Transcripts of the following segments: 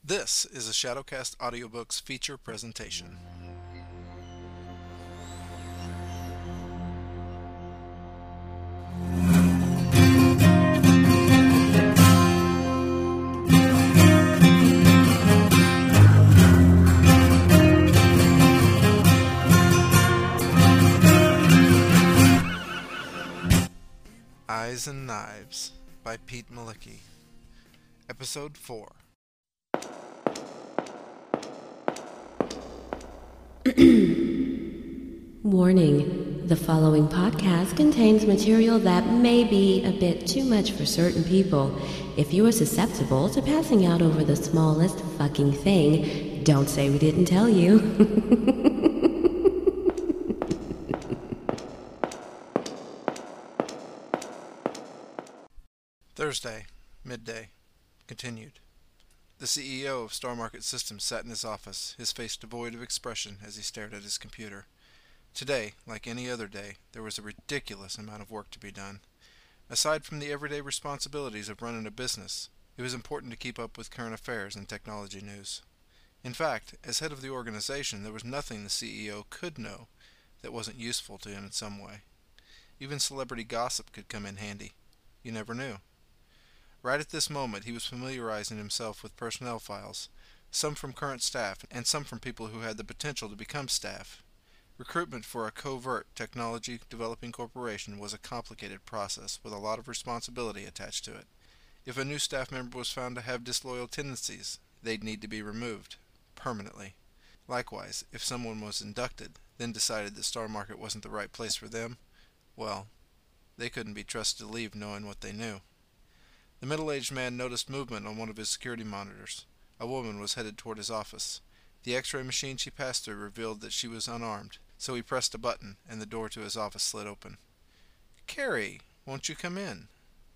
This is a Shadowcast Audiobooks feature presentation. Eyes and Knives by Pete Malicki. Episode 4. Warning, the following podcast contains material that may be a bit too much for certain people. If you are susceptible to passing out over the smallest fucking thing, don't say we didn't tell you. Thursday, midday. Continued. The CEO of Star Market Systems sat in his office, his face devoid of expression as he stared at his computer. Today, like any other day, there was a ridiculous amount of work to be done. Aside from the everyday responsibilities of running a business, it was important to keep up with current affairs and technology news. In fact, as head of the organization, there was nothing the CEO could know that wasn't useful to him in some way. Even celebrity gossip could come in handy. You never knew. Right at this moment, he was familiarizing himself with personnel files, some from current staff and some from people who had the potential to become staff. Recruitment for a covert technology developing corporation was a complicated process with a lot of responsibility attached to it. If a new staff member was found to have disloyal tendencies, they'd need to be removed, permanently. Likewise, if someone was inducted, then decided that Star Market wasn't the right place for them, well, they couldn't be trusted to leave knowing what they knew. The middle-aged man noticed movement on one of his security monitors. A woman was headed toward his office. The X-ray machine she passed through revealed that she was unarmed, so he pressed a button, and the door to his office slid open. "Carrie, won't you come in?"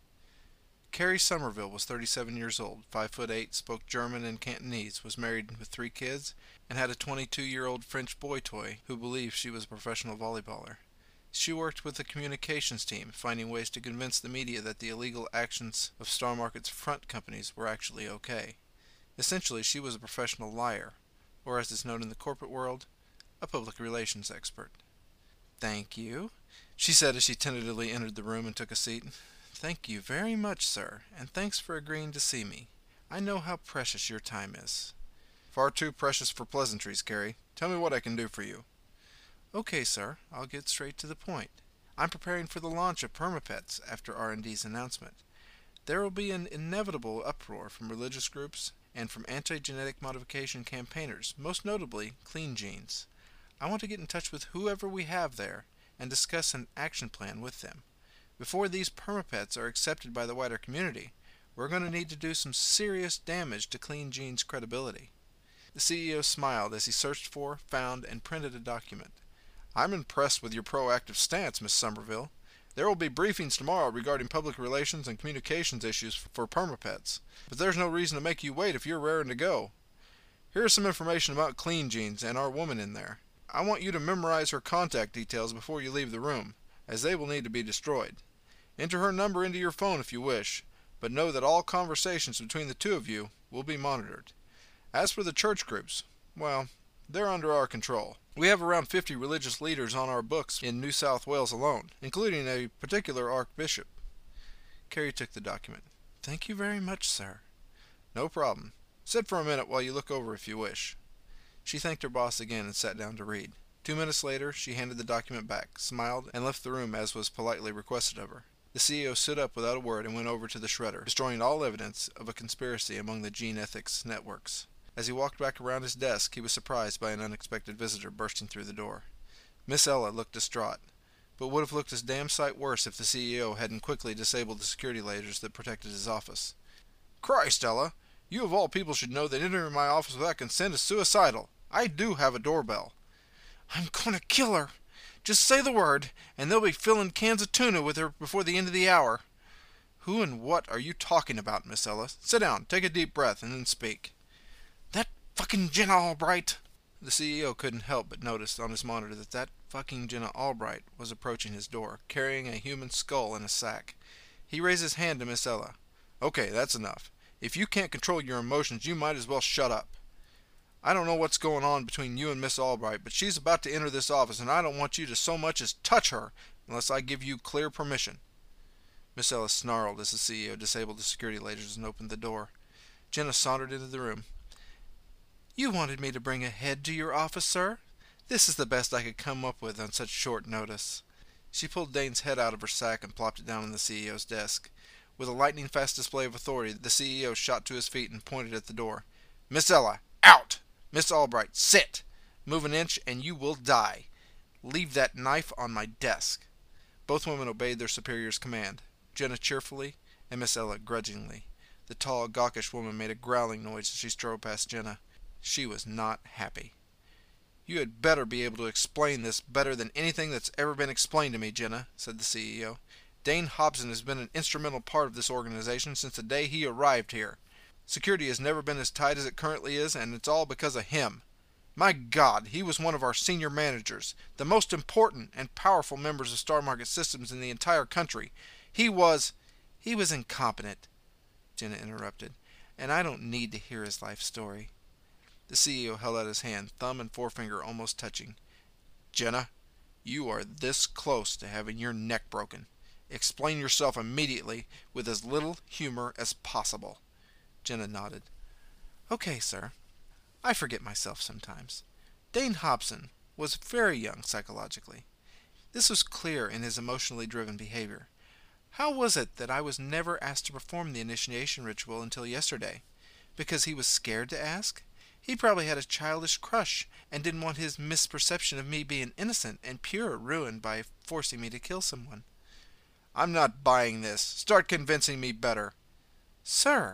Carrie Somerville was 37 years old, 5'8", spoke German and Cantonese, was married with 3 kids, and had a 22-year-old French boy toy who believed she was a professional volleyballer. She worked with the communications team, finding ways to convince the media that the illegal actions of Star Market's front companies were actually okay. Essentially, she was a professional liar, or as is known in the corporate world, a public relations expert. "Thank you," she said as she tentatively entered the room and took a seat. "Thank you very much, sir, and thanks for agreeing to see me. I know how precious your time is." "Far too precious for pleasantries, Carrie. Tell me what I can do for you." "Okay, sir, I'll get straight to the point. I'm preparing for the launch of Permapets after R&D's announcement. There will be an inevitable uproar from religious groups and from anti-genetic modification campaigners, most notably Clean Genes. I want to get in touch with whoever we have there and discuss an action plan with them. Before these Permapets are accepted by the wider community, we're going to need to do some serious damage to Clean Genes' credibility." The CEO smiled as he searched for, found, and printed a document. "I'm impressed with your proactive stance, Miss Somerville. There will be briefings tomorrow regarding public relations and communications issues for Permapets, but there's no reason to make you wait if you're raring to go. Here is some information about Clean Genes and our woman in there. I want you to memorize her contact details before you leave the room, as they will need to be destroyed. Enter her number into your phone if you wish, but know that all conversations between the two of you will be monitored. As for the church groups, well, they're under our control. We have around 50 religious leaders on our books in New South Wales alone, including a particular archbishop." Carrie took the document. "Thank you very much, sir." "No problem. Sit for a minute while you look over if you wish." She thanked her boss again and sat down to read. 2 minutes later, she handed the document back, smiled, and left the room as was politely requested of her. The CEO stood up without a word and went over to the shredder, destroying all evidence of a conspiracy among the gene ethics networks. As he walked back around his desk, he was surprised by an unexpected visitor bursting through the door. Miss Ella looked distraught, but would have looked a damn sight worse if the CEO hadn't quickly disabled the security lasers that protected his office. "Christ, Ella! You of all people should know that entering my office without consent is suicidal. I do have a doorbell." "I'm going to kill her. Just say the word, and they'll be filling cans of tuna with her before the end of the hour." "Who and what are you talking about, Miss Ella? Sit down, take a deep breath, and then speak." "That fucking Jenna Albright." The CEO couldn't help but notice on his monitor that fucking Jenna Albright was approaching his door, carrying a human skull in a sack. He raised his hand to Miss Ella. "Okay, that's enough. If you can't control your emotions, you might as well shut up. I don't know what's going on between you and Miss Albright, but she's about to enter this office, and I don't want you to so much as touch her unless I give you clear permission." Miss Ellis snarled as the CEO disabled the security lasers and opened the door. Jenna sauntered into the room. "You wanted me to bring a head to your office, sir? This is the best I could come up with on such short notice." She pulled Dane's head out of her sack and plopped it down on the CEO's desk. With a lightning-fast display of authority, the CEO shot to his feet and pointed at the door. "Miss Ella, out! Miss Albright, sit! Move an inch and you will die. Leave that knife on my desk." Both women obeyed their superior's command, Jenna cheerfully and Miss Ella grudgingly. The tall, gawkish woman made a growling noise as she strode past Jenna. She was not happy. "You had better be able to explain this better than anything that's ever been explained to me, Jenna," said the CEO. "Dane Hobson has been an instrumental part of this organization since the day he arrived here. Security has never been as tight as it currently is, and it's all because of him. My God, he was one of our senior managers, the most important and powerful members of Star Market Systems in the entire country. He was incompetent," Jenna interrupted, "and I don't need to hear his life story." The CEO held out his hand, thumb and forefinger almost touching. "Jenna, you are this close to having your neck broken. Explain yourself immediately with as little humor as possible." Jenna nodded. "Okay, sir. I forget myself sometimes. Dane Hobson was very young psychologically. This was clear in his emotionally driven behavior. How was it that I was never asked to perform the initiation ritual until yesterday? Because he was scared to ask? He probably had a childish crush and didn't want his misperception of me being innocent and pure ruined by forcing me to kill someone." "I'm not buying this. Start convincing me better." "Sir,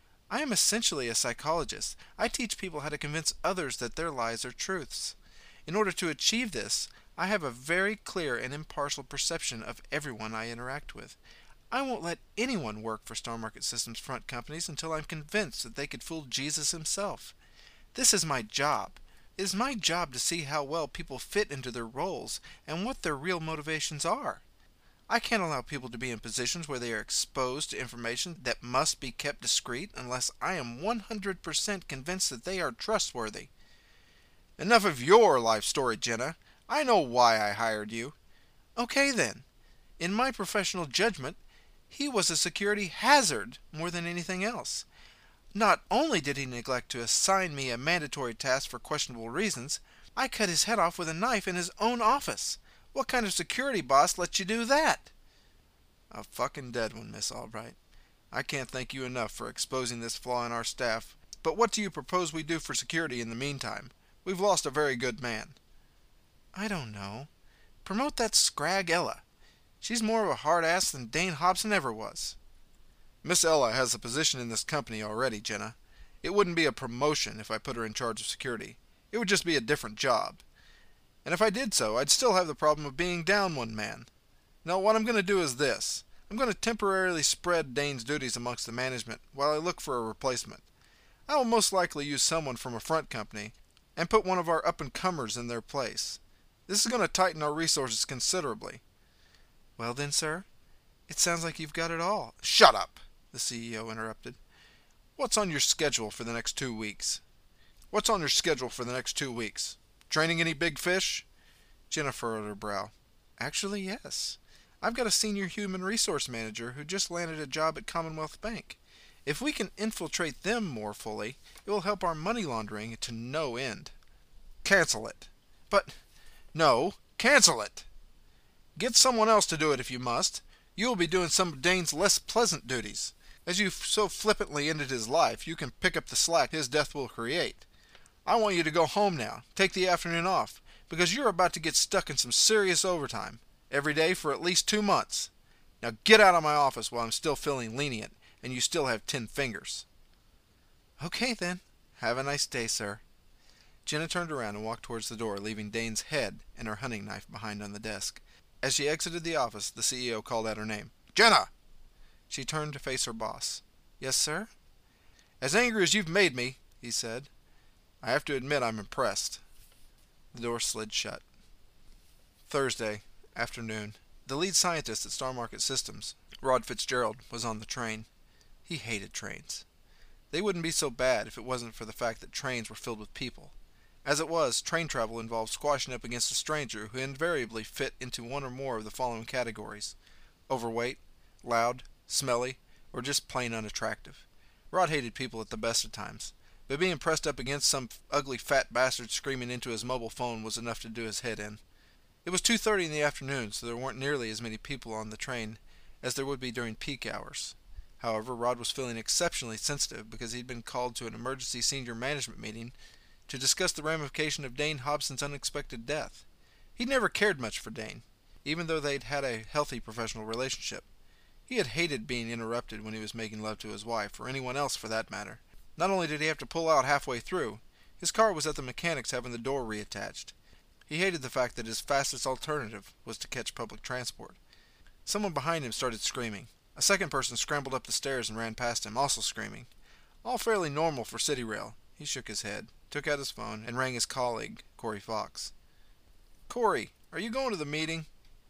I am essentially a psychologist. I teach people how to convince others that their lies are truths. In order to achieve this, I have a very clear and impartial perception of everyone I interact with. I won't let anyone work for Star Market Systems front companies until I'm convinced that they could fool Jesus himself. This is my job. It is my job to see how well people fit into their roles and what their real motivations are. I can't allow people to be in positions where they are exposed to information that must be kept discreet unless I am 100% convinced that they are trustworthy." "Enough of your life story, Jenna. I know why I hired you." "Okay then. In my professional judgment, he was a security hazard more than anything else. Not only did he neglect to assign me a mandatory task for questionable reasons, I cut his head off with a knife in his own office. What kind of security boss lets you do that?" "A fucking dead one, Miss Albright. I can't thank you enough for exposing this flaw in our staff. But what do you propose we do for security in the meantime? We've lost a very good man." "I don't know. Promote that scrag Ella. She's more of a hard ass than Dane Hobson ever was." "Miss Ella has a position in this company already, Jenna. It wouldn't be a promotion if I put her in charge of security. It would just be a different job. And if I did so, I'd still have the problem of being down one man. No, what I'm going to do is this. I'm going to temporarily spread Dane's duties amongst the management while I look for a replacement. I will most likely use someone from a front company and put one of our up-and-comers in their place. This is going to tighten our resources considerably." "Well then, sir, it sounds like you've got it all." "Shut up," the CEO interrupted. "What's on your schedule for the next 2 weeks? What's on your schedule for the next 2 weeks? Training any big fish?" Jenna furrowed her brow. "Actually, yes. I've got a senior human resource manager who just landed a job at Commonwealth Bank. If we can infiltrate them more fully, it will help our money laundering to no end." "Cancel it." "But—" "No, cancel it. Get someone else to do it if you must. You will be doing some of Dane's less pleasant duties. As you so flippantly ended his life, you can pick up the slack his death will create. I want you to go home now, take the afternoon off, because you're about to get stuck in some serious overtime, every day for at least 2 months. Now get out of my office while I'm still feeling lenient, and you still have 10 fingers." "Okay then. Have a nice day, sir." Jenna turned around and walked towards the door, leaving Dane's head and her hunting knife behind on the desk. As she exited the office, the CEO called out her name. "Jenna!" She turned to face her boss. "Yes, sir?" "As angry as you've made me," he said, "I have to admit I'm impressed." The door slid shut. Thursday afternoon. The lead scientist at Star Market Systems, Rod Fitzgerald, was on the train. He hated trains. They wouldn't be so bad if it wasn't for the fact that trains were filled with people. As it was, train travel involved squashing up against a stranger who invariably fit into one or more of the following categories: overweight, loud, smelly, or just plain unattractive. Rod hated people at the best of times, but being pressed up against some ugly fat bastard screaming into his mobile phone was enough to do his head in. It was 2:30 in the afternoon, so there weren't nearly as many people on the train as there would be during peak hours. However, Rod was feeling exceptionally sensitive because he'd been called to an emergency senior management meeting to discuss the ramification of Dane Hobson's unexpected death. He'd never cared much for Dane, even though they'd had a healthy professional relationship. He had hated being interrupted when he was making love to his wife, or anyone else for that matter. Not only did he have to pull out halfway through, his car was at the mechanic's having the door reattached. He hated the fact that his fastest alternative was to catch public transport. Someone behind him started screaming. A second person scrambled up the stairs and ran past him, also screaming. All fairly normal for City Rail. He shook his head, took out his phone, and rang his colleague, Corey Fox. "Corey, are you going to the meeting?"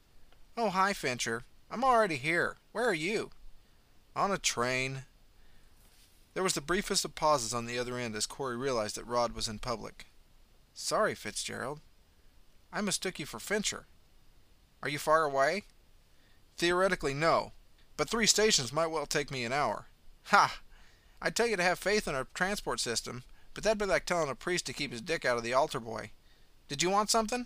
"Oh, hi, Fincher. I'm already here. Where are you?" "On a train." There was the briefest of pauses on the other end as Corey realized that Rod was in public. "Sorry, Fitzgerald. I mistook you for Fincher. Are you far away?" "Theoretically, no. But 3 stations might well take me an hour." "Ha! I'd tell you to have faith in our transport system, but that'd be like telling a priest to keep his dick out of the altar boy. Did you want something?"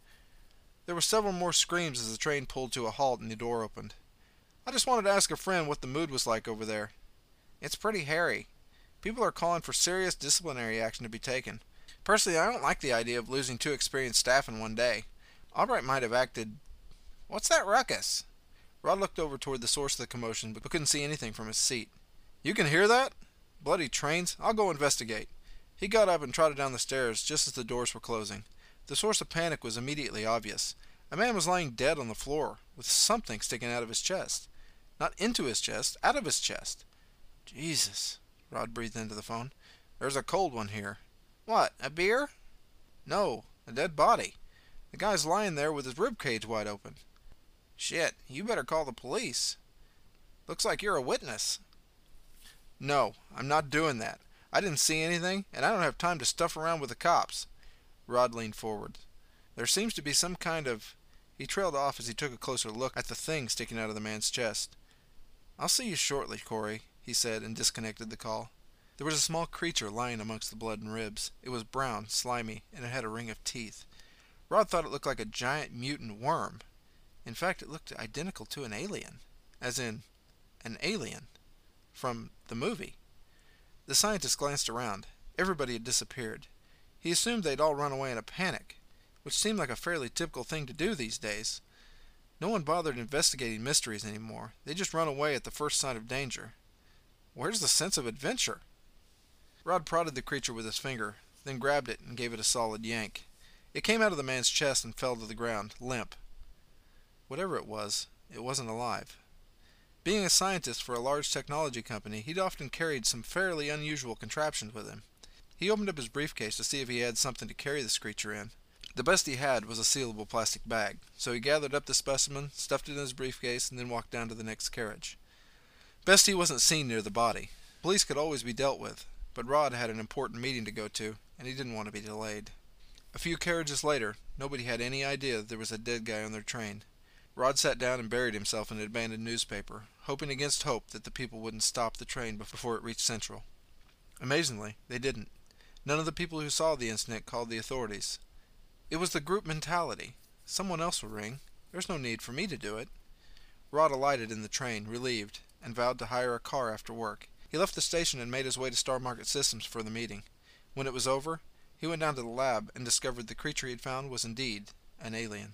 There were several more screams as the train pulled to a halt and the door opened. "I just wanted to ask a friend what the mood was like over there." "It's pretty hairy. People are calling for serious disciplinary action to be taken. Personally, I don't like the idea of losing 2 experienced staff in one day. Albright might have acted... What's that ruckus?" Rod looked over toward the source of the commotion, but couldn't see anything from his seat. "You can hear that? Bloody trains. I'll go investigate." He got up and trotted down the stairs just as the doors were closing. The source of panic was immediately obvious. A man was lying dead on the floor, with something sticking out of his chest. Not into his chest, out of his chest. "Jesus," Rod breathed into the phone. "There's a cold one here." "What, a beer?" "No, a dead body. The guy's lying there with his ribcage wide open." "Shit, you better call the police. Looks like you're a witness." "No, I'm not doing that. I didn't see anything, and I don't have time to stuff around with the cops." Rod leaned forward. "There seems to be some kind of..." He trailed off as he took a closer look at the thing sticking out of the man's chest. "I'll see you shortly, Corey," he said, and disconnected the call. There was a small creature lying amongst the blood and ribs. It was brown, slimy, and it had a ring of teeth. Rod thought it looked like a giant mutant worm. In fact, it looked identical to an alien. As in, an alien. From the movie. The scientist glanced around. Everybody had disappeared. He assumed they'd all run away in a panic, which seemed like a fairly typical thing to do these days. No one bothered investigating mysteries anymore. They just run away at the first sign of danger. Where's the sense of adventure? Rod prodded the creature with his finger, then grabbed it and gave it a solid yank. It came out of the man's chest and fell to the ground, limp. Whatever it wasn't alive. Being a scientist for a large technology company, he'd often carried some fairly unusual contraptions with him. He opened up his briefcase to see if he had something to carry this creature in. The best he had was a sealable plastic bag, so he gathered up the specimen, stuffed it in his briefcase, and then walked down to the next carriage. Best he wasn't seen near the body. Police could always be dealt with, but Rod had an important meeting to go to, and he didn't want to be delayed. A few carriages later, nobody had any idea that there was a dead guy on their train. Rod sat down and buried himself in an abandoned newspaper, hoping against hope that the people wouldn't stop the train before it reached Central. Amazingly, they didn't. None of the people who saw the incident called the authorities. It was the group mentality. Someone else will ring. There's no need for me to do it. Rod alighted in the train, relieved, and vowed to hire a car after work. He left the station and made his way to Star Market Systems for the meeting. When it was over, he went down to the lab and discovered the creature he had found was indeed an alien.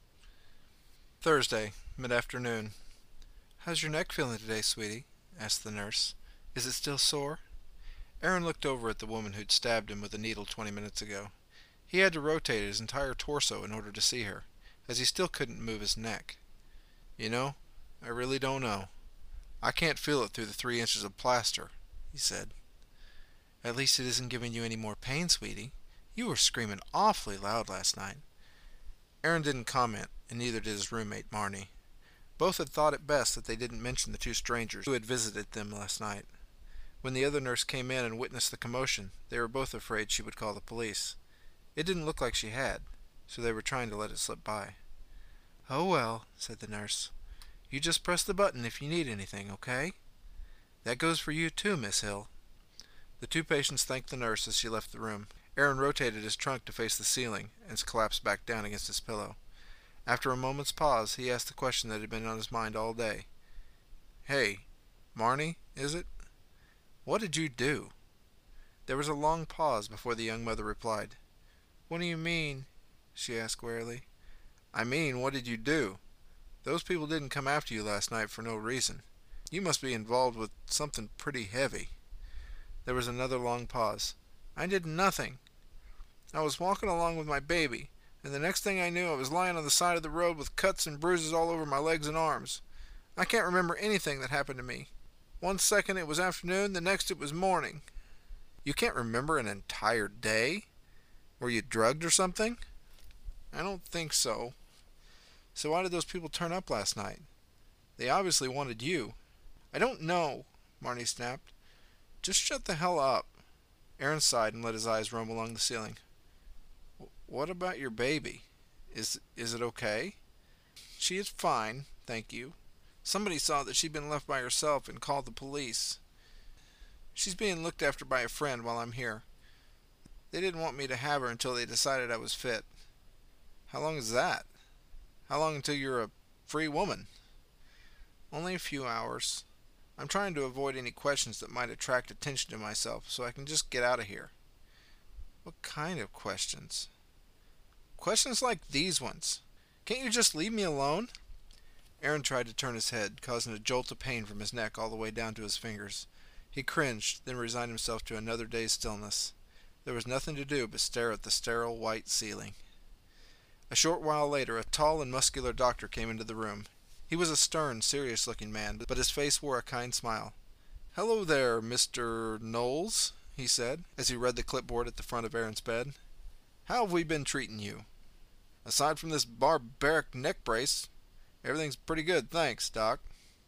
Thursday, mid-afternoon. "How's your neck feeling today, sweetie?" asked the nurse. "Is it still sore?" Aaron looked over at the woman who'd stabbed him with a needle 20 minutes ago. He had to rotate his entire torso in order to see her, as he still couldn't move his neck. "You know, I really don't know. I can't feel it through the 3 inches of plaster," he said. "At least it isn't giving you any more pain, sweetie. You were screaming awfully loud last night." Aaron didn't comment, and neither did his roommate, Marnie. Both had thought it best that they didn't mention the 2 strangers who had visited them last night. When the other nurse came in and witnessed the commotion, they were both afraid she would call the police. It didn't look like she had, so they were trying to let it slip by. "Oh well," said the nurse. "You just press the button if you need anything, okay? That goes for you too, Miss Hill." The two patients thanked the nurse as she left the room. Aaron rotated his trunk to face the ceiling and collapsed back down against his pillow. After a moment's pause, he asked the question that had been on his mind all day. "Hey, Marnie, is it? What did you do?" There was a long pause before the young mother replied. "What do you mean?" she asked wearily. "I mean, what did you do? Those people didn't come after you last night for no reason. You must be involved with something pretty heavy." There was another long pause. "I did nothing. I was walking along with my baby, and the next thing I knew I was lying on the side of the road with cuts and bruises all over my legs and arms. I can't remember anything that happened to me. One second it was afternoon, the next it was morning." "You can't remember an entire day? Were you drugged or something?" "I don't think so." "So why did those people turn up last night? They obviously wanted you." "I don't know," Marnie snapped. "Just shut the hell up." Aaron sighed and let his eyes roam along the ceiling. "What about your baby? Is it okay?" "She is fine, thank you. Somebody saw that she'd been left by herself and called the police. She's being looked after by a friend while I'm here. They didn't want me to have her until they decided I was fit." "How long is that? How long until you're a free woman?" "Only a few hours. I'm trying to avoid any questions that might attract attention to myself so I can just get out of here." "What kind of questions?" "Questions like these ones. Can't you just leave me alone?" Aaron tried to turn his head, causing a jolt of pain from his neck all the way down to his fingers. He cringed, then resigned himself to another day's stillness. There was nothing to do but stare at the sterile white ceiling. A short while later, a tall and muscular doctor came into the room. He was a stern, serious-looking man, but his face wore a kind smile. "Hello there, Mr. Knowles," he said, as he read the clipboard at the front of Aaron's bed. "How have we been treating you? Aside from this barbaric neck brace, everything's pretty good, thanks, Doc."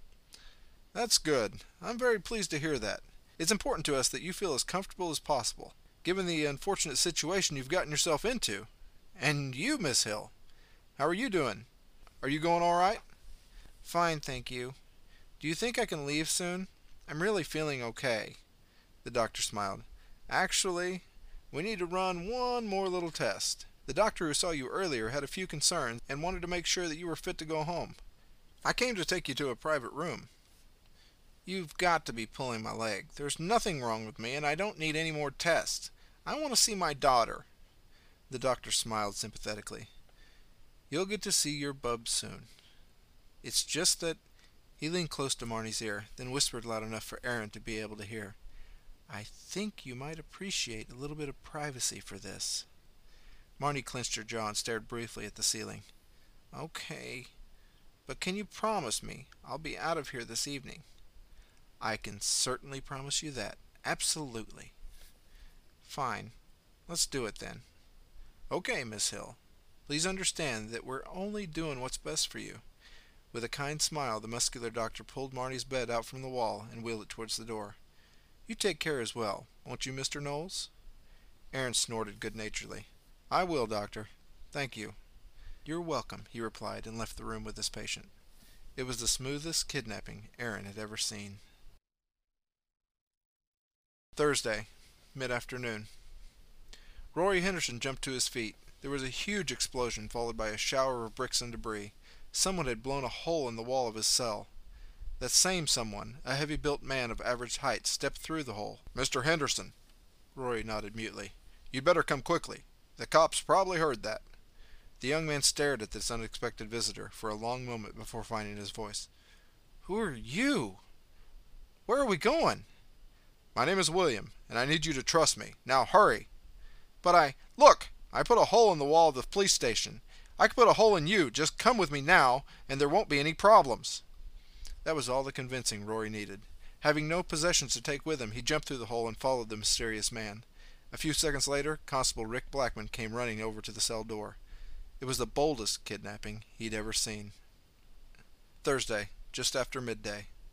"That's good. I'm very pleased to hear that. It's important to us that you feel as comfortable as possible, given the unfortunate situation you've gotten yourself into. And you, Miss Hill, how are you doing? Are you going all right?" "Fine, thank you. Do you think I can leave soon? I'm really feeling okay." The doctor smiled. "Actually, we need to run one more little test. The doctor who saw you earlier had a few concerns and wanted to make sure that you were fit to go home. I came to take you to a private room." "You've got to be pulling my leg. There's nothing wrong with me, and I don't need any more tests. I want to see my daughter." The doctor smiled sympathetically. "You'll get to see your bub soon. It's just that—" He leaned close to Marnie's ear, then whispered loud enough for Aaron to be able to hear. "I think you might appreciate a little bit of privacy for this." Marnie clenched her jaw and stared briefly at the ceiling. "Okay, but can you promise me I'll be out of here this evening?" "I can certainly promise you that. Absolutely." "Fine. Let's do it then." "Okay, Miss Hill. Please understand that we're only doing what's best for you." With a kind smile, the muscular doctor pulled Marnie's bed out from the wall and wheeled it towards the door. "You take care as well, won't you, Mr. Knowles?" Aaron snorted good-naturedly. "I will, doctor. Thank you." "You're welcome," he replied, and left the room with his patient. It was the smoothest kidnapping Aaron had ever seen. Thursday, mid-afternoon. Rory Henderson jumped to his feet. There was a huge explosion, followed by a shower of bricks and debris. Someone had blown a hole in the wall of his cell. That same someone, a heavy-built man of average height, stepped through the hole. "Mr. Henderson." Rory nodded mutely. "You'd better come quickly. The cops probably heard that." The young man stared at this unexpected visitor for a long moment before finding his voice. "Who are you? Where are we going?" "My name is William, and I need you to trust me. Now hurry." "But Look! I put a hole in the wall of the police station. I could put a hole in you. Just come with me now, and there won't be any problems." That was all the convincing Rory needed. Having no possessions to take with him, he jumped through the hole and followed the mysterious man. A few seconds later, Constable Rick Blackman came running over to the cell door. It was the boldest kidnapping he'd ever seen. Thursday, just after midday.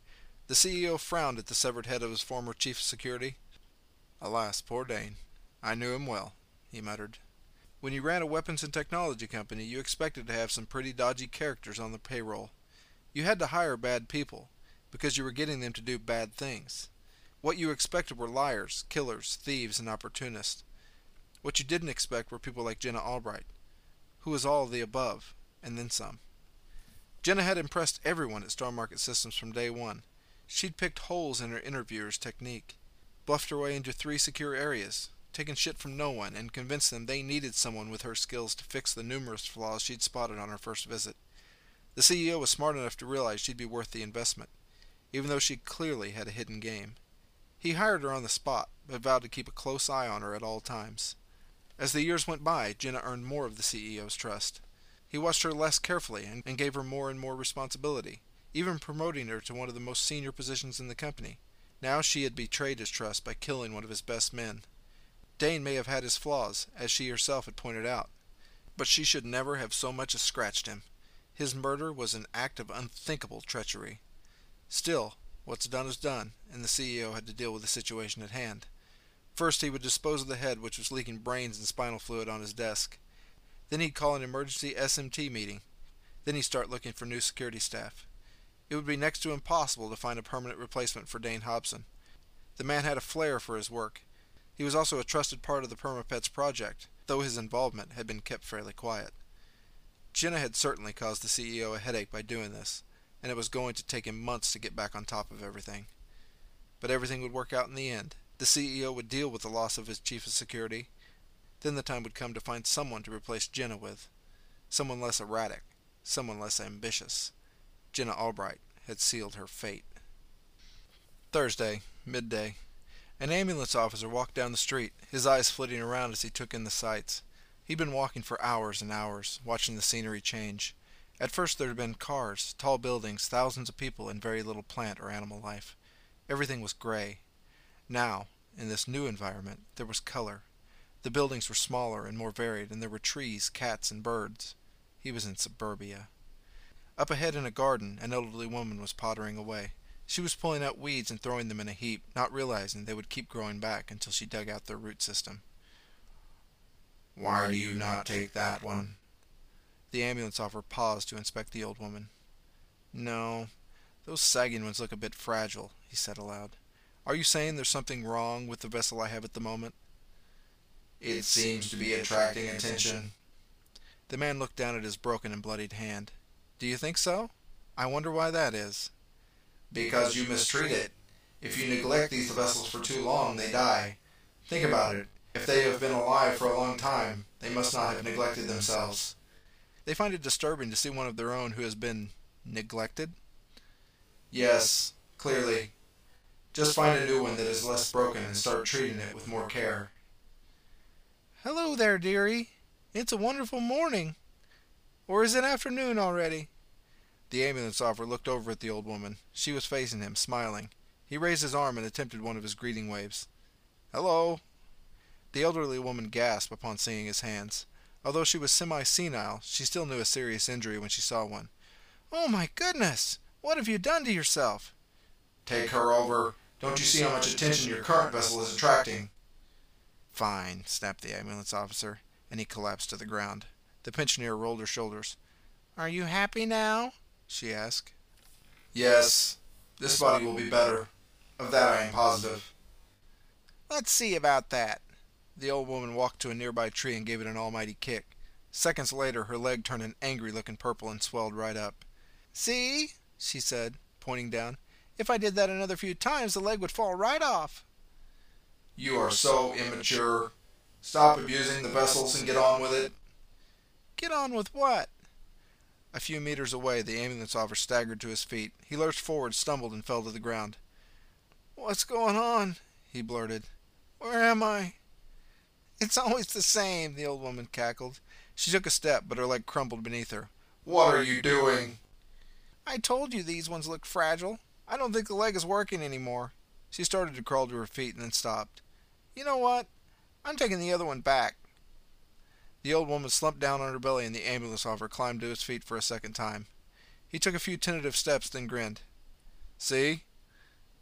The CEO frowned at the severed head of his former chief of security. Alas, poor Dane. I knew him well, he muttered. When you ran a weapons and technology company, you expected to have some pretty dodgy characters on the payroll. You had to hire bad people, because you were getting them to do bad things. What you expected were liars, killers, thieves, and opportunists. What you didn't expect were people like Jenna Albright, who was all of the above, and then some. Jenna had impressed everyone at Star Market Systems from day one. She'd picked holes in her interviewer's technique, bluffed her way into 3 secure areas, taken shit from no one, and convinced them they needed someone with her skills to fix the numerous flaws she'd spotted on her first visit. The CEO was smart enough to realize she'd be worth the investment, even though she clearly had a hidden game. He hired her on the spot, but vowed to keep a close eye on her at all times. As the years went by, Jenna earned more of the CEO's trust. He watched her less carefully and gave her more and more responsibility, even promoting her to one of the most senior positions in the company. Now she had betrayed his trust by killing one of his best men. Dane may have had his flaws, as she herself had pointed out, but she should never have so much as scratched him. His murder was an act of unthinkable treachery. Still, what's done is done, and the CEO had to deal with the situation at hand. First, he would dispose of the head, which was leaking brains and spinal fluid on his desk. Then he'd call an emergency SMT meeting. Then he'd start looking for new security staff. It would be next to impossible to find a permanent replacement for Dane Hobson. The man had a flair for his work. He was also a trusted part of the Permapets project, though his involvement had been kept fairly quiet. Jenna had certainly caused the CEO a headache by doing this, and it was going to take him months to get back on top of everything. But everything would work out in the end. The CEO would deal with the loss of his chief of security. Then the time would come to find someone to replace Jenna with. Someone less erratic, someone less ambitious. Jenna Albright had sealed her fate. Thursday, midday. An ambulance officer walked down the street, his eyes flitting around as he took in the sights. He'd been walking for hours and hours, watching the scenery change. At first there had been cars, tall buildings, thousands of people, and very little plant or animal life. Everything was gray. Now, in this new environment, there was color. The buildings were smaller and more varied, and there were trees, cats, and birds. He was in suburbia. Up ahead in a garden, an elderly woman was pottering away. She was pulling out weeds and throwing them in a heap, not realizing they would keep growing back until she dug out their root system. "Why do you not take that one?" The ambulance officer paused to inspect the old woman. "No, those sagging ones look a bit fragile," he said aloud. "Are you saying there's something wrong with the vessel I have at the moment?" "It seems to be attracting attention." The man looked down at his broken and bloodied hand. "Do you think so? I wonder why that is." "Because you mistreat it. If you neglect these vessels for too long, they die. Think about it. If they have been alive for a long time, they must not have neglected themselves." They find it disturbing to see one of their own who has been neglected? "Yes, clearly. Just find a new one that is less broken and start treating it with more care." "Hello there, dearie. It's a wonderful morning. Or is it afternoon already?" The ambulance officer looked over at the old woman. She was facing him, smiling. He raised his arm and attempted one of his greeting waves. "Hello." The elderly woman gasped upon seeing his hands. Although she was semi-senile, she still knew a serious injury when she saw one. "Oh my goodness! What have you done to yourself?" "Take her over. Don't you see how much attention your current vessel is attracting?" "Fine," snapped the ambulance officer, and he collapsed to the ground. The pensioner rolled her shoulders. "Are you happy now?" she asked. "Yes. This body will be better. Of that I am positive." "Let's see about that." The old woman walked to a nearby tree and gave it an almighty kick. Seconds later, her leg turned an angry-looking purple and swelled right up. "See?" she said, pointing down. "If I did that another few times, the leg would fall right off." "You are so immature. Stop abusing the vessels and get on with it." "Get on with what?" A few meters away, the ambulance officer staggered to his feet. He lurched forward, stumbled, and fell to the ground. "What's going on?" he blurted. "Where am I?" "It's always the same," the old woman cackled. She took a step, but her leg crumbled beneath her. "What are you doing?" "I told you these ones looked fragile. I don't think the leg is working anymore." She started to crawl to her feet and then stopped. "You know what? I'm taking the other one back." The old woman slumped down on her belly, and the ambulance officer climbed to his feet for a second time. He took a few tentative steps, then grinned. "See?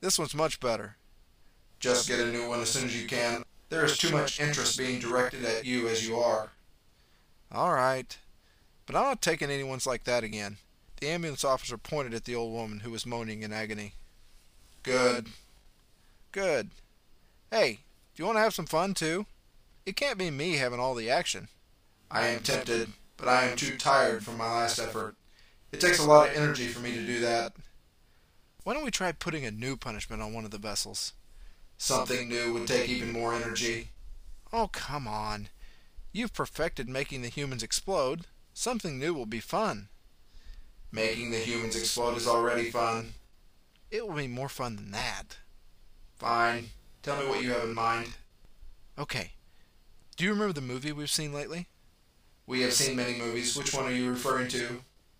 This one's much better. Just get a new one as soon as you can. There is too much interest being directed at you as you are. All right. But I'm not taking anyone's like that again. The ambulance officer pointed at the old woman who was moaning in agony. Good. Good. Hey, do you want to have some fun too? It can't be me having all the action. I am tempted, but I am too tired from my last effort. It takes a lot of energy for me to do that. Why don't we try putting a new punishment on one of the vessels? Something new would take even more energy. Oh, come on. You've perfected making the humans explode. Something new will be fun. Making the humans explode is already fun. It will be more fun than that. Fine. Tell me what you have in mind. Okay. Do you remember the movie we've seen lately? We have seen many movies. Which one are you referring to?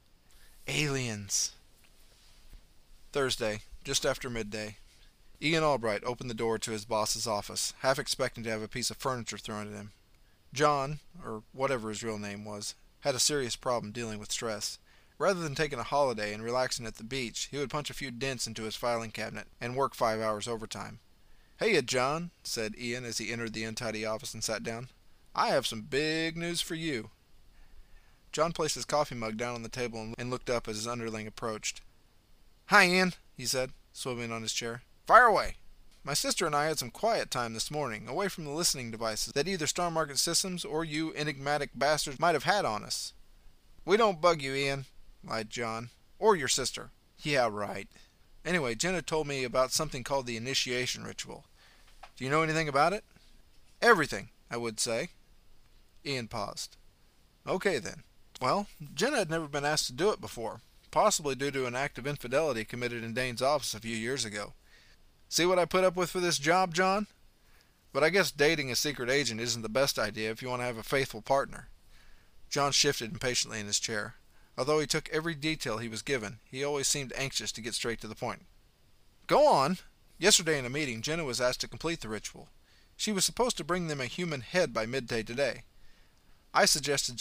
Aliens. Thursday, just after midday. Ian Albright opened the door to his boss's office, half expecting to have a piece of furniture thrown at him. John, or whatever his real name was, had a serious problem dealing with stress. Rather than taking a holiday and relaxing at the beach, he would punch a few dents into his filing cabinet and work 5 hours overtime. "Hey, John," said Ian as he entered the untidy office and sat down. "I have some big news for you." John placed his coffee mug down on the table and looked up as his underling approached. "Hi, Ian," he said, swiveling on his chair. "Fire away." "My sister and I had some quiet time this morning, away from the listening devices that either Star Market Systems or you enigmatic bastards might have had on us." "We don't bug you, Ian," lied John. "Or your sister." "Yeah, right. Anyway, Jenna told me about something called the initiation ritual. Do you know anything about it?" "Everything, I would say." Ian paused. "Okay, then. Well, Jenna had never been asked to do it before, possibly due to an act of infidelity committed in Dane's office a few years ago. See what I put up with for this job, John? But I guess dating a secret agent isn't the best idea if you want to have a faithful partner." John shifted impatiently in his chair. Although he took every detail he was given, he always seemed anxious to get straight to the point. "Go on." Yesterday in a meeting, Jenna was asked to complete the ritual. She was supposed to bring them a human head by midday today. I suggested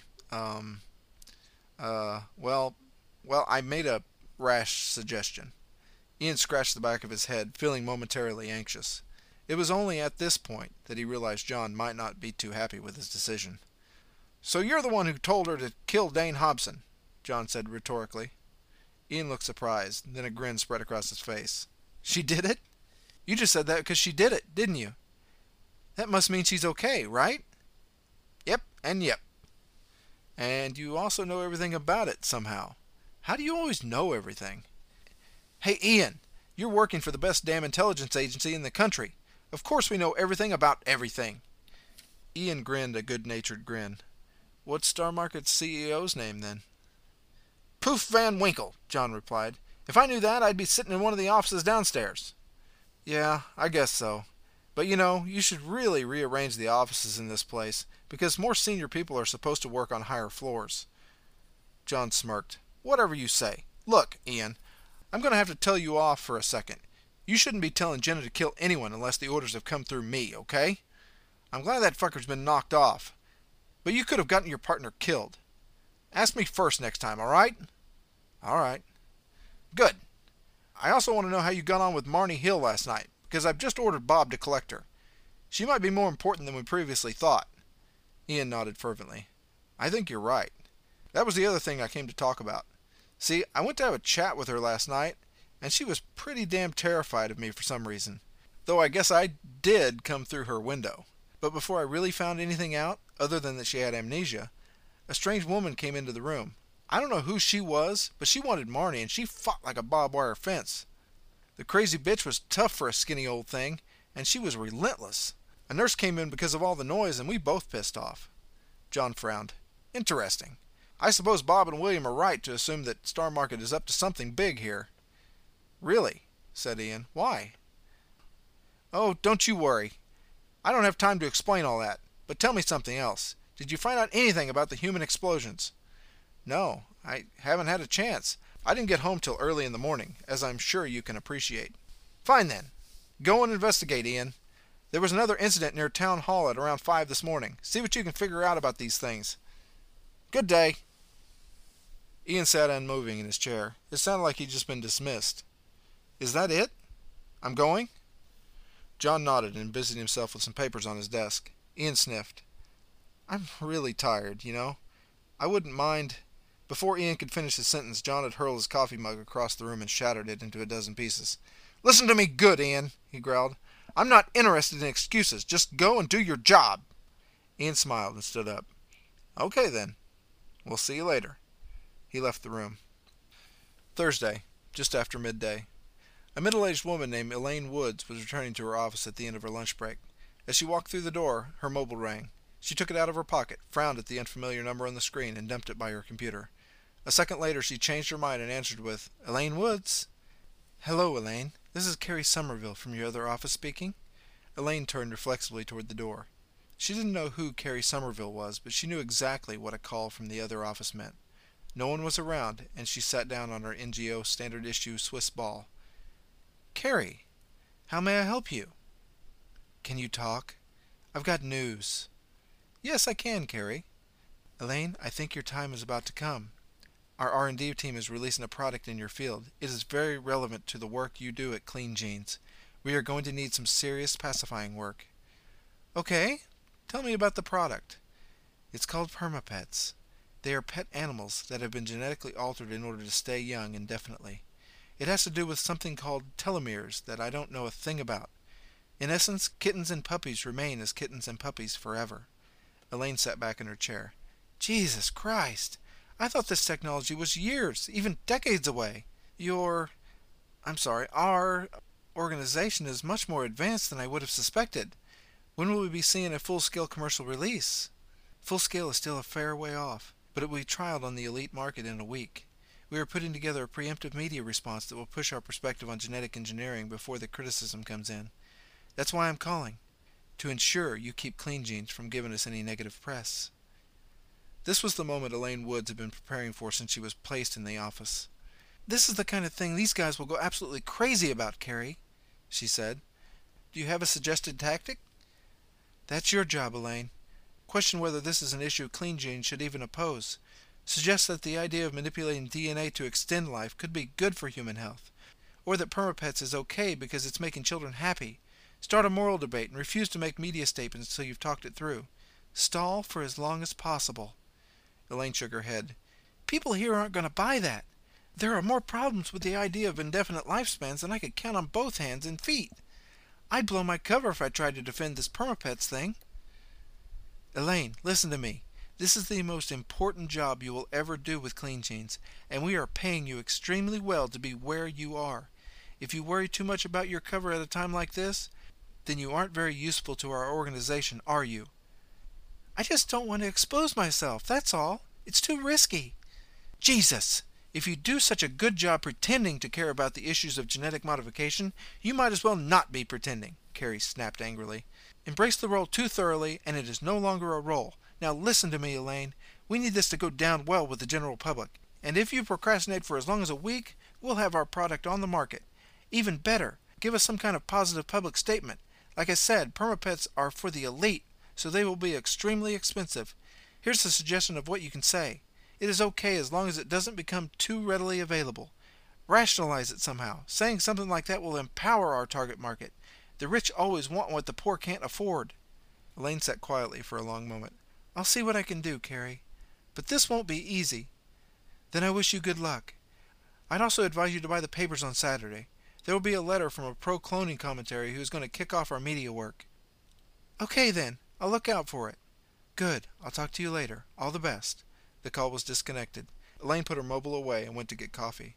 well, I made a rash suggestion. Ian scratched the back of his head, feeling momentarily anxious. It was only at this point that he realized John might not be too happy with his decision. "So you're the one who told her to kill Dane Hobson?" John said rhetorically. Ian looked surprised, then a grin spread across his face. "She did it? You just said that because she did it, didn't you? That must mean she's okay, right?" "Yep, and yep." "And you also know everything about it, somehow. How do you always know everything?" "Hey, Ian, you're working for the best damn intelligence agency in the country. Of course we know everything about everything." Ian grinned a good-natured grin. "What's Star Market's CEO's name, then?" "Poof Van Winkle," John replied. "If I knew that, I'd be sitting in one of the offices downstairs." "Yeah, I guess so. But you should really rearrange the offices in this place, because more senior people are supposed to work on higher floors." John smirked. "Whatever you say. Look, Ian, I'm going to have to tell you off for a second. You shouldn't be telling Jenna to kill anyone unless the orders have come through me, okay? I'm glad that fucker's been knocked off. But you could have gotten your partner killed. Ask me first next time, all right?" "All right." "Good. I also want to know how you got on with Marnie Hill last night, because I've just ordered Bob to collect her. She might be more important than we previously thought." Ian nodded fervently. "I think you're right. That was the other thing I came to talk about. See, I went to have a chat with her last night, and she was pretty damn terrified of me for some reason. Though I guess I did come through her window. But before I really found anything out, other than that she had amnesia, a strange woman came into the room. I don't know who she was, but she wanted Marnie, and she fought like a barbed wire fence. The crazy bitch was tough for a skinny old thing, and she was relentless. A nurse came in because of all the noise, and we both pissed off." John frowned. "Interesting. I suppose Bob and William are right to assume that Star Market is up to something big here." "Really?" said Ian. "Why?" "Oh, don't you worry. I don't have time to explain all that. But tell me something else. Did you find out anything about the human explosions?" "No, I haven't had a chance. I didn't get home till early in the morning, as I'm sure you can appreciate." "Fine then. Go and investigate, Ian. There was another incident near Town Hall at around 5 this morning. See what you can figure out about these things. Good day." Ian sat unmoving in his chair. It sounded like he'd just been dismissed. "Is that it?" I'm going?" John nodded and busied himself with some papers on his desk. Ian sniffed. "I'm really tired, you know. I wouldn't mind—" Before Ian could finish his sentence, John had hurled his coffee mug across the room and shattered it into a dozen pieces. "Listen to me good, Ian," he growled. "I'm not interested in excuses. Just go and do your job." Ian smiled and stood up. "Okay, then. We'll see you later." He left the room. Thursday, just after midday. A middle-aged woman named Elaine Woods was returning to her office at the end of her lunch break. As she walked through the door, her mobile rang. She took it out of her pocket, frowned at the unfamiliar number on the screen, and dumped it by her computer. A second later, she changed her mind and answered with, "Elaine Woods." "Hello, Elaine. This is Carrie Somerville from your other office speaking." Elaine turned reflexively toward the door. She didn't know who Carrie Somerville was, but she knew exactly what a call from the other office meant. No one was around, and she sat down on her NGO standard issue Swiss ball. "Carrie, how may I help you?" "Can you talk? I've got news." "Yes, I can, Carrie." "Elaine, I think your time is about to come. Our R&D team is releasing a product in your field. It is very relevant to the work you do at Clean Genes. We are going to need some serious pacifying work." "Okay. Tell me about the product." "It's called Permapets. They are pet animals that have been genetically altered in order to stay young indefinitely. It has to do with something called telomeres that I don't know a thing about. In essence, kittens and puppies remain as kittens and puppies forever." Elaine sat back in her chair. "Jesus Christ! I thought this technology was years, even decades away. Our organization is much more advanced than I would have suspected. When will we be seeing a full-scale commercial release?" "Full scale is still a fair way off, but it will be trialed on the elite market in a week. We are putting together a preemptive media response that will push our perspective on genetic engineering before the criticism comes in. That's why I'm calling, to ensure you keep Clean Genes from giving us any negative press." This was the moment Elaine Woods had been preparing for since she was placed in the office. "This is the kind of thing these guys will go absolutely crazy about, Carrie," she said. "Do you have a suggested tactic?" "That's your job, Elaine. Question whether this is an issue Clean Genes should even oppose. Suggest that the idea of manipulating DNA to extend life could be good for human health, or that Permapets is okay because it's making children happy. Start a moral debate and refuse to make media statements until you've talked it through. Stall for as long as possible." Elaine shook her head. "People here aren't going to buy that. There are more problems with the idea of indefinite lifespans than I could count on both hands and feet. I'd blow my cover if I tried to defend this Permapets thing." "Elaine, listen to me. This is the most important job you will ever do with Clean Genes, and we are paying you extremely well to be where you are. If you worry too much about your cover at a time like this, then you aren't very useful to our organization, are you?" "I just don't want to expose myself, that's all. It's too risky." "Jesus! If you do such a good job pretending to care about the issues of genetic modification, you might as well not be pretending," Carrie snapped angrily. "Embrace the role too thoroughly, and it is no longer a role. Now listen to me, Elaine. We need this to go down well with the general public, and if you procrastinate for as long as a week, we'll have our product on the market. Even better, give us some kind of positive public statement. Like I said, Permapets are for the elite, so they will be extremely expensive. Here's a suggestion of what you can say. It is okay as long as it doesn't become too readily available. Rationalize it somehow. Saying something like that will empower our target market. The rich always want what the poor can't afford." Elaine sat quietly for a long moment. "I'll see what I can do, Carrie. But this won't be easy." "Then I wish you good luck. I'd also advise you to buy the papers on Saturday. There will be a letter from a pro-cloning commentary who is going to kick off our media work." "Okay, then. I'll look out for it." "Good. I'll talk to you later. All the best." The call was disconnected. Elaine put her mobile away and went to get coffee.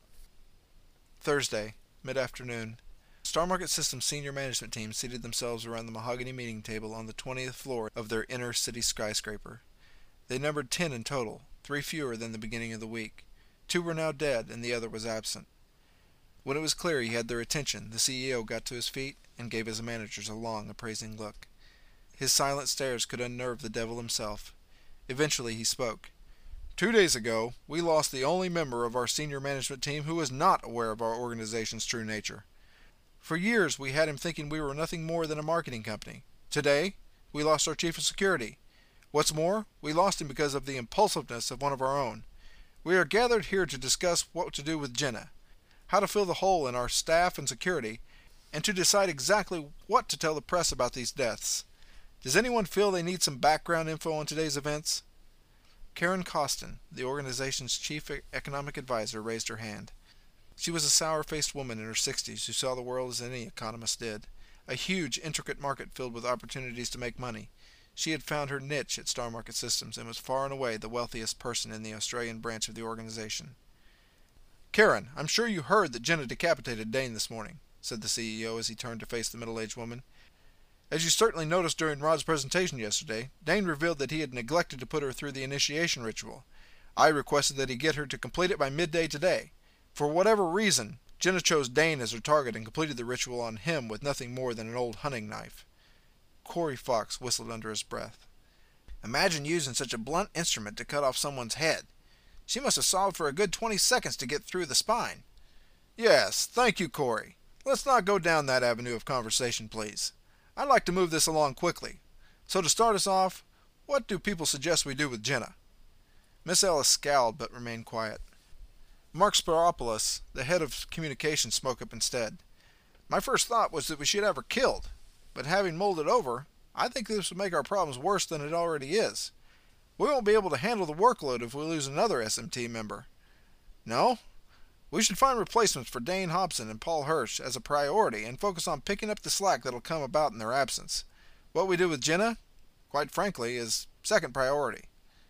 Thursday, mid-afternoon. Star Market Systems senior management team seated themselves around the mahogany meeting table on the 20th floor of their inner-city skyscraper. They numbered 10 in total, 3 fewer than the beginning of the week. 2 were now dead, and the other was absent. When it was clear he had their attention, the CEO got to his feet and gave his managers a long, appraising look. His silent stares could unnerve the devil himself. Eventually he spoke. 2 days ago, we lost the only member of our senior management team who was not aware of our organization's true nature. For years we had him thinking we were nothing more than a marketing company. Today, we lost our chief of security. What's more, we lost him because of the impulsiveness of one of our own. We are gathered here to discuss what to do with Jenna, how to fill the hole in our staff and security, and to decide exactly what to tell the press about these deaths. Does anyone feel they need some background info on today's events? Karen Costin, the organization's chief economic advisor, raised her hand. She was a sour-faced woman in her 60s who saw the world as any economist did, a huge, intricate market filled with opportunities to make money. She had found her niche at Star Market Systems and was far and away the wealthiest person in the Australian branch of the organization. "Karen, I'm sure you heard that Jenna decapitated Dane this morning," said the CEO as he turned to face the middle-aged woman. "As you certainly noticed during Rod's presentation yesterday, Dane revealed that he had neglected to put her through the initiation ritual. I requested that he get her to complete it by midday today. For whatever reason, Jenna chose Dane as her target and completed the ritual on him with nothing more than an old hunting knife." Corey Fox whistled under his breath. "Imagine using such a blunt instrument to cut off someone's head. She must have sobbed for a good 20 seconds to get through the spine." "Yes, thank you, Corey. Let's not go down that avenue of conversation, please. I'd like to move this along quickly. So to start us off, what do people suggest we do with Jenna?" Miss Ella scowled but remained quiet. Mark Spiropoulos, the head of communications, spoke up instead. "My first thought was that we should have her killed, but having mulled it over, I think this would make our problems worse than it already is. We won't be able to handle the workload if we lose another SMT member. No, we should find replacements for Dane Hobson and Paul Hirsch as a priority and focus on picking up the slack that'll come about in their absence. What we do with Jenna, quite frankly, is second priority."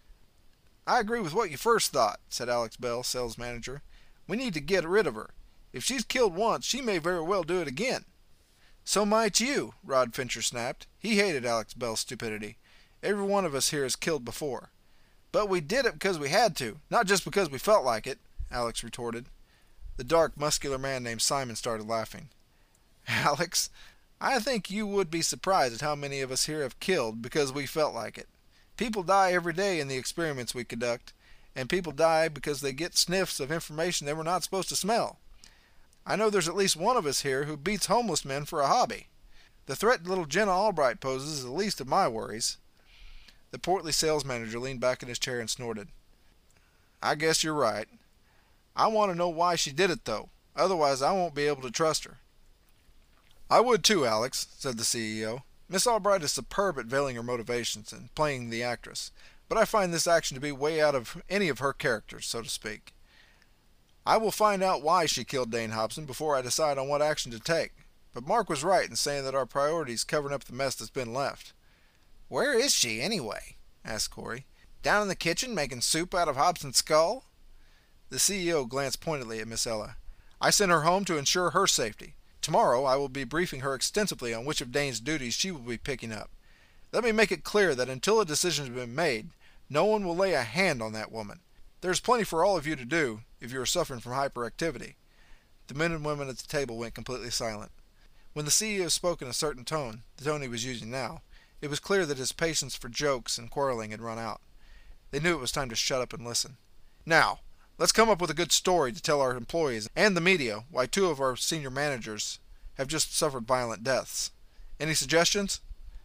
"I agree with what you first thought," said Alex Bell, sales manager. "We need to get rid of her. If she's killed once, she may very well do it again." "So might you," Rod Fincher snapped. He hated Alex Bell's stupidity. "Every one of us here has killed before." "But we did it because we had to, not just because we felt like it," Alex retorted. The dark, muscular man named Simon started laughing. "Alex, I think you would be surprised at how many of us here have killed because we felt like it. People die every day in the experiments we conduct, and people die because they get sniffs of information they were not supposed to smell. I know there's at least one of us here who beats homeless men for a hobby. The threat little Jenna Albright poses is the least of my worries." The portly sales manager leaned back in his chair and snorted. "I guess you're right. I want to know why she did it, though. Otherwise, I won't be able to trust her." "I would too, Alex," said the CEO. "Miss Albright is superb at veiling her motivations and playing the actress, but I find this action to be way out of any of her characters, so to speak. I will find out why she killed Dane Hobson before I decide on what action to take. But Mark was right in saying that our priority is covering up the mess that's been left." "Where is she, anyway?" asked Corey. "Down in the kitchen making soup out of Hobson's skull?" The CEO glanced pointedly at Miss Ella. "I sent her home to ensure her safety. Tomorrow I will be briefing her extensively on which of Dane's duties she will be picking up. Let me make it clear that until a decision has been made, no one will lay a hand on that woman. There is plenty for all of you to do if you are suffering from hyperactivity." The men and women at the table went completely silent. When the CEO spoke in a certain tone, the tone he was using now, it was clear that his patience for jokes and quarreling had run out. They knew it was time to shut up and listen. "Now, let's come up with a good story to tell our employees and the media why two of our senior managers have just suffered violent deaths. Any suggestions?"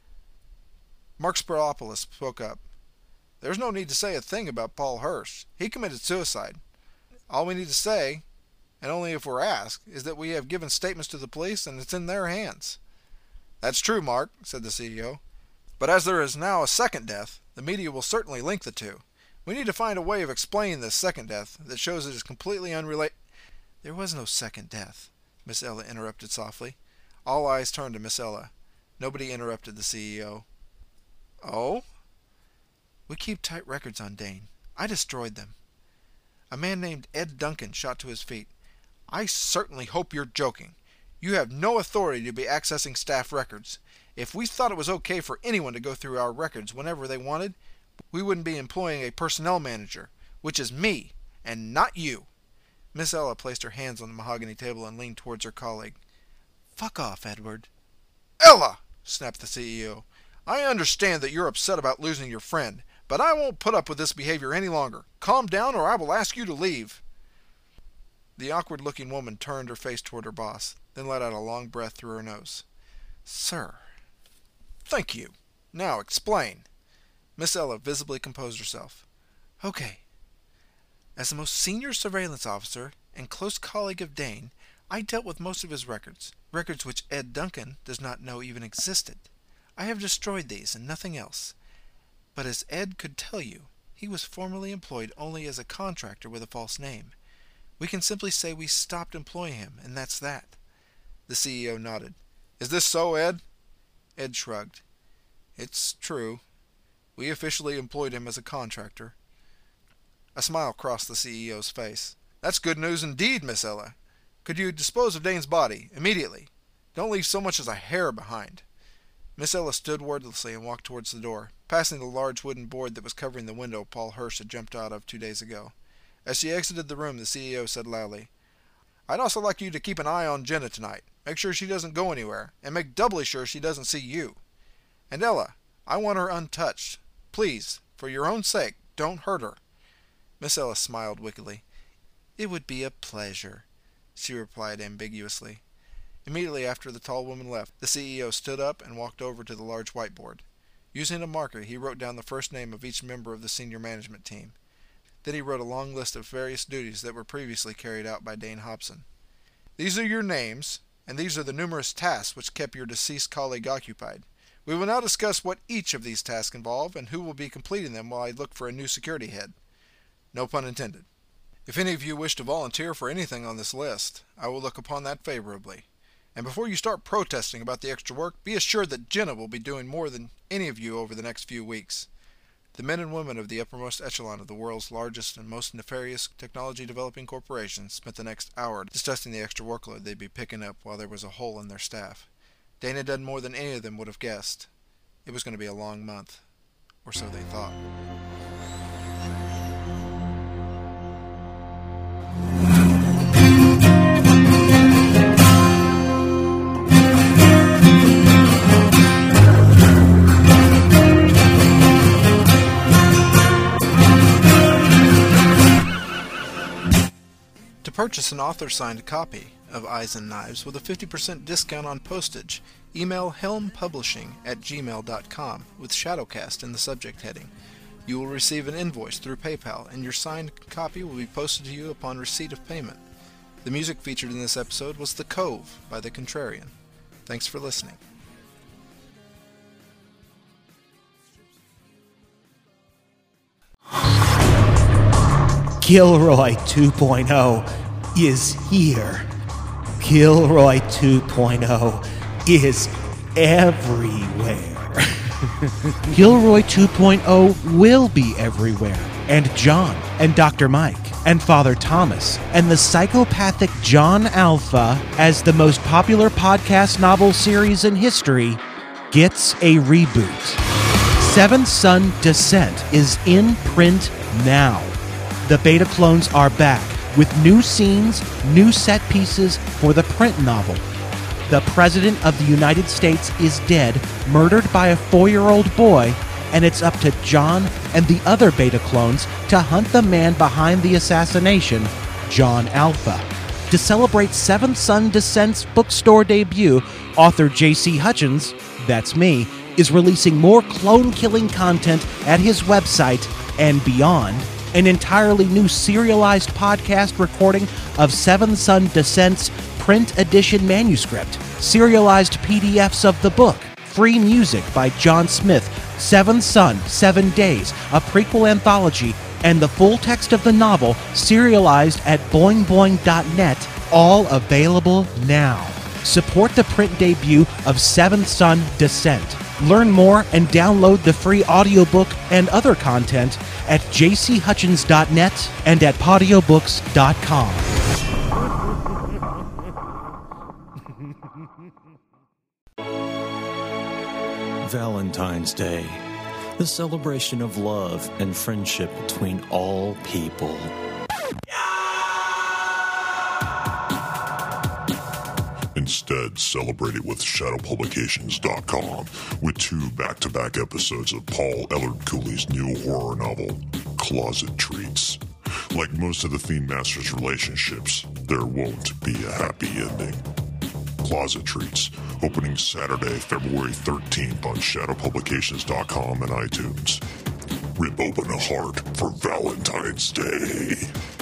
Mark Spiropoulos spoke up. "There's no need to say a thing about Paul Hirsch. He committed suicide. All we need to say, and only if we're asked, is that we have given statements to the police and it's in their hands." "That's true, Mark," said the CEO. "But as there is now a second death, the media will certainly link the two. We need to find a way of explaining this second death that shows it is completely unrelated." "There was no second death," Miss Ella interrupted softly. All eyes turned to Miss Ella. Nobody interrupted the CEO. "Oh?" "We keep tight records on Dane. I destroyed them. A man named Ed Duncan shot to his feet. I certainly hope you're joking. You have no authority to be accessing staff records. If we thought it was okay for anyone to go through our records whenever they wanted, we wouldn't be employing a personnel manager, which is me, and not you." Miss Ella placed her hands on the mahogany table and leaned towards her colleague. "Fuck off, Edward." "Ella!" snapped the CEO. "I understand that you're upset about losing your friend, but I won't put up with this behavior any longer. Calm down or I will ask you to leave." The awkward-looking woman turned her face toward her boss, then let out a long breath through her nose. "Sir." "Thank you. Now explain." Miss Ella visibly composed herself. "Okay. As the most senior surveillance officer and close colleague of Dane, I dealt with most of his records which Ed Duncan does not know even existed. I have destroyed these and nothing else. But as Ed could tell you, he was formerly employed only as a contractor with a false name. We can simply say we stopped employing him, and that's that." The CEO nodded. "Is this so, Ed?" Ed shrugged. "It's true. We officially employed him as a contractor." A smile crossed the CEO's face. "That's good news indeed, Miss Ella. Could you dispose of Dane's body, immediately? Don't leave so much as a hair behind." Miss Ella stood wordlessly and walked towards the door, passing the large wooden board that was covering the window Paul Hirsch had jumped out of 2 days ago. As she exited the room, the CEO said loudly, "I'd also like you to keep an eye on Jenna tonight. Make sure she doesn't go anywhere, and make doubly sure she doesn't see you. And Ella, I want her untouched. Please, for your own sake, don't hurt her." Miss Ella smiled wickedly. "It would be a pleasure," she replied ambiguously. Immediately after the tall woman left, the CEO stood up and walked over to the large whiteboard. Using a marker, he wrote down the first name of each member of the senior management team. Then he wrote a long list of various duties that were previously carried out by Dane Hobson. "These are your names, and these are the numerous tasks which kept your deceased colleague occupied. We will now discuss what each of these tasks involve and who will be completing them while I look for a new security head. No pun intended. If any of you wish to volunteer for anything on this list, I will look upon that favorably. And before you start protesting about the extra work, be assured that Jenna will be doing more than any of you over the next few weeks." The men and women of the uppermost echelon of the world's largest and most nefarious technology-developing corporation spent the next hour discussing the extra workload they'd be picking up while there was a hole in their staff. Dane had done more than any of them would have guessed. It was going to be a long month. Or so they thought. To purchase an author-signed copy of Eyes and Knives with a 50% discount on postage, email helmpublishing@gmail.com with Shadowcast in the subject heading. You will receive an invoice through PayPal, and your signed copy will be posted to you upon receipt of payment. The music featured in this episode was The Cove by The Contrarian. Thanks for listening. Gilroy 2.0 is here. Gilroy 2.0 is everywhere. Gilroy 2.0 will be everywhere. And John, and Dr. Mike, and Father Thomas, and the psychopathic John Alpha, as the most popular podcast novel series in history, gets a reboot. Seventh Son Descent is in print now. The beta clones are back with new scenes, new set pieces for the print novel. The President of the United States is dead, murdered by a 4-year-old boy, and it's up to John and the other beta clones to hunt the man behind the assassination, John Alpha. To celebrate Seventh Son Descent's bookstore debut, author J.C. Hutchins, that's me, is releasing more clone-killing content at his website and beyond. An entirely new serialized podcast recording of Seventh Son Descent's print edition manuscript, serialized PDFs of the book, free music by John Smith, Seventh Son, 7 Days, a prequel anthology, and the full text of the novel serialized at boingboing.net, all available now. Support the print debut of Seventh Son Descent. Learn more and download the free audiobook and other content at jchutchins.net and at podiobooks.com. Valentine's Day, the celebration of love and friendship between all people. Instead, celebrate it with shadowpublications.com with 2 back-to-back episodes of Paul Ellard Cooley's new horror novel, Closet Treats. Like most of the Theme Master's relationships, there won't be a happy ending. Closet Treats, opening Saturday, February 13th on shadowpublications.com and iTunes. Rip open a heart for Valentine's Day.